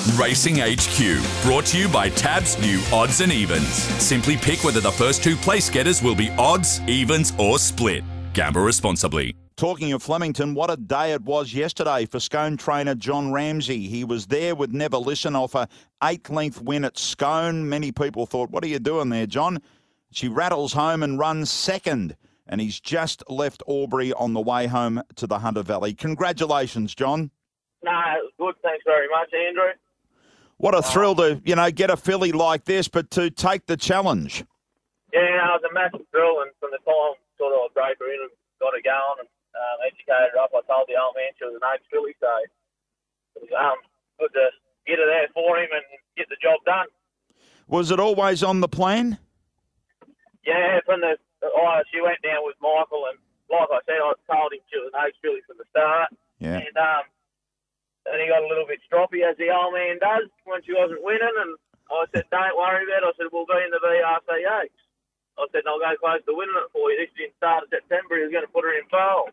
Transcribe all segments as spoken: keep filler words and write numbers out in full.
Racing H Q, brought to you by Tab's new Odds and Evens. Simply pick whether the first two place getters will be odds, evens or split. Gamble responsibly. Talking of Flemington, what a day it was yesterday for Scone trainer John Ramsey. He was there with Never Listen off a eighth-length win at Scone. Many people thought, what are you doing there, John? She rattles home and runs second, and he's just left Albury on the way home to the Hunter Valley. Congratulations, John. No, it was good. Thanks very much, Andrew. What a thrill to, you know, get a filly like this, but to take the challenge. Yeah, no, it was a massive thrill, and from the time sort of I broke her in and got her going and um, educated her up, I told the old man she was an age filly, so it was um, good to get her there for him and get the job done. Was it always on the plan? Yeah, from the oh, she went down with Michael, and like I said, I told him she was an age filly from the start. Yeah. And um, then he got a little bit stroppy, as the old man does, when she wasn't winning, and I said, don't worry about it. I said, we'll be in the V R C Oaks. I said, I'll go close to winning it for you. This didn't start in September. He was going to put her in foal.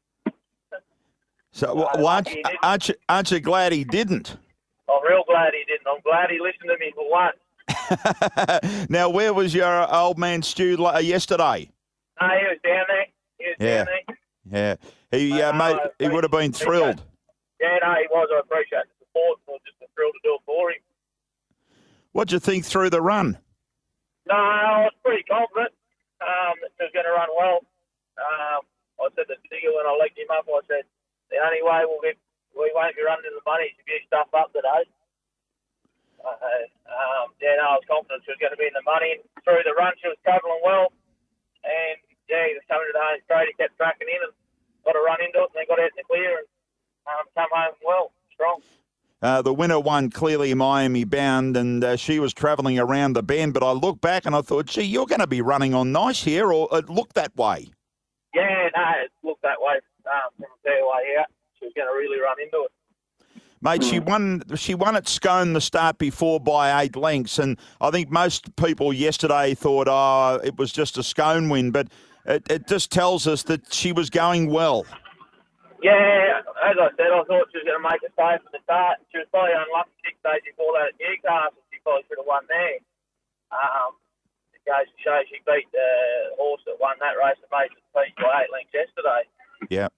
So, well, Uh, aren't, he didn't. aren't, you, aren't you glad he didn't? I'm real glad he didn't. I'm glad he listened to me for once. Now, where was your old man Stu la- yesterday? No, he was down there. He was Yeah. down there. Yeah, he uh, Uh, mate, he appreciate- would have been thrilled. Yeah, no, he was. I appreciate the support. It was just a thrill to do it for him. What'd you think through the run? No, I was pretty confident um, that she was going to run well. Um, I said the digger when I legged him up, I said, the only way we'll get, we won't be running in the money is if you stuff up today. Uh, um, yeah, no, I was confident she was going to be in the money. Through the run, she was travelling well. And, yeah, he was coming to the home straight. He kept tracking in and got a run into it, and then got out in the clear and um, come home well, strong. Uh, the winner won clearly Miami Bound, and uh, she was travelling around the bend. But I looked back and I thought, gee, you're going to be running on nice here, or it looked that way. Yeah, no, it looked that way um, from a fair way out. She was going to really run into it. Mate, she won. She won at Scone the start before by eight lengths, and I think most people yesterday thought, oh, it was just a Scone win. But it, it just tells us that she was going well. Yeah, as I said, I thought she was going to make a save from the start. She was probably unlucky six days before that at Newcastle. She probably should have won there. Um, it goes to show she beat the horse that won that race and made the speech by eight lengths yesterday. Yeah.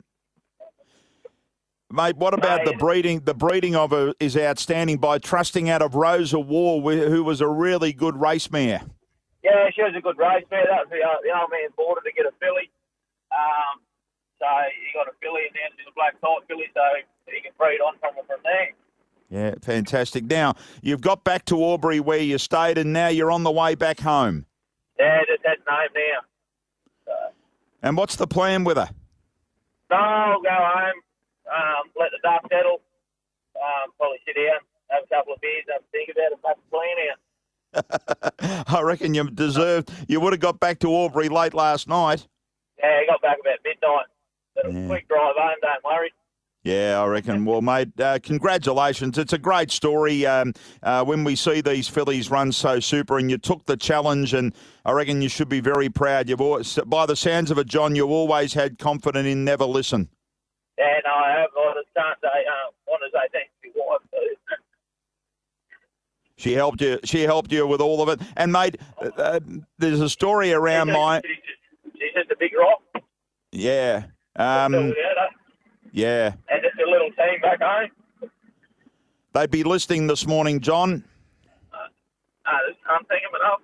Mate, what about the breeding? The breeding of her is outstanding by trusting out of Rosa War, who was a really good race mare. Yeah, she was a good race mare. That was the, uh, the old man bought her to get a filly. Um, so he got a filly, and now she's a black type filly, so he can breed on from her from there. Yeah, fantastic. Now, you've got back to Albury where you stayed, and now you're on the way back home. Yeah, just heading home now. So, And what's the plan with her? no, I'll go home, um, let the dust settle, um, probably sit down, have a couple of beers, have a think about it, make a plan out. I reckon you deserved. You would have got back to Albury late last night. Yeah, he got back about midnight. But a Yeah. quick drive home, don't worry. Yeah, I reckon. Well, mate, uh, congratulations. It's a great story um, uh, when we see these fillies run so super, and you took the challenge, and I reckon you should be very proud. You've always, by the sounds of it, John, you've always had confidence in Never Listen. Yeah, no, I have. I just can't say, uh, want to say thanks to your wife, too. She helped you. She helped you with all of it. And mate, uh, there's a story around she's, my. She's just, she's just a big rock. Yeah. Um, Still without her. yeah. And just a little team back home. They'd be listening this morning, John. Uh, I just can't think of it up.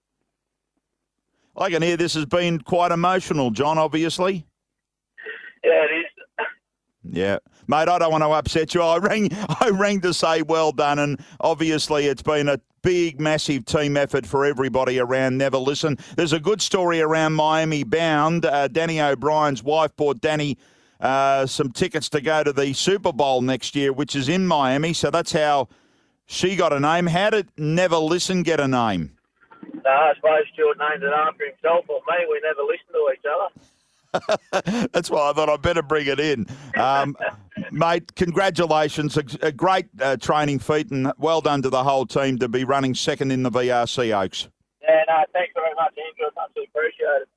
I can hear this has been quite emotional, John, obviously. Yeah, it is. Yeah. Mate, I don't want to upset you. I rang I rang to say well done, and obviously it's been a big, massive team effort for everybody around Never Listen. There's a good story around Miami Bound. Uh, Danny O'Brien's wife bought Danny uh, some tickets to go to the Super Bowl next year, which is in Miami, so that's how she got a name. How did Never Listen get a name? No, I suppose Stuart named it after himself or me. We never listen to each other. That's why I thought I'd better bring it in. Um, mate, congratulations. A, a great uh, training feat, and well done to the whole team to be running second in the V R C Oaks. Yeah, no, thanks very much, Andrew. Much appreciated.